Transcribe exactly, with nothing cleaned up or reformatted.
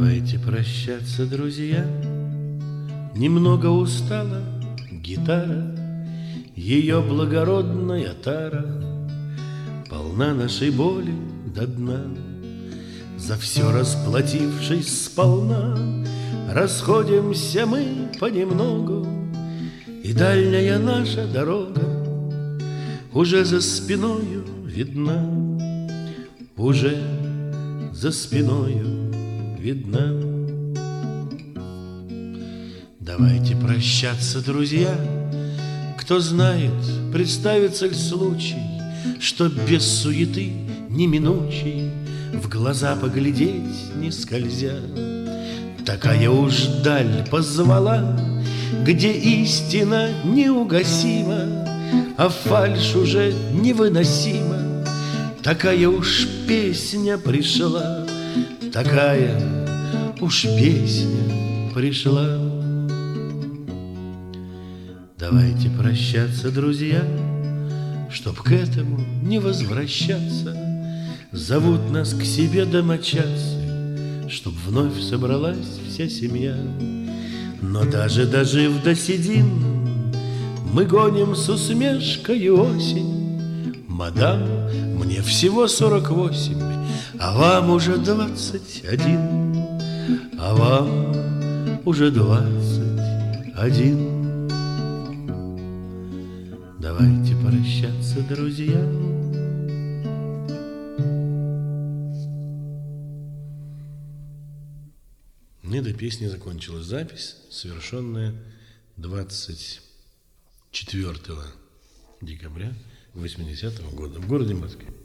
Давайте прощаться, друзья. Немного устала гитара, ее благородная тара полна нашей боли до дна. За все расплатившись сполна, расходимся мы понемногу, и дальняя наша дорога уже за спиною видна, уже за спиною видна. Давайте прощаться, друзья. Кто знает, представится ли случай, что без суеты неминучей в глаза поглядеть не скользя, такая уж даль позвала, где истина неугасима, а фальшь уже невыносима. Такая уж песня пришла, такая уж песня пришла. Давайте прощаться, друзья, чтоб к этому не возвращаться. Зовут нас к себе домочадцы, чтоб вновь собралась вся семья. Но даже дожив до седин, мы гоним с усмешкой осень. Мадам, мне всего сорок восемь, а вам уже двадцать один, а вам уже двадцать один. Давайте прощаться, друзья. И до песни закончилась запись, совершенная двадцать четвёртого декабря восьмидесятого года в городе Москве.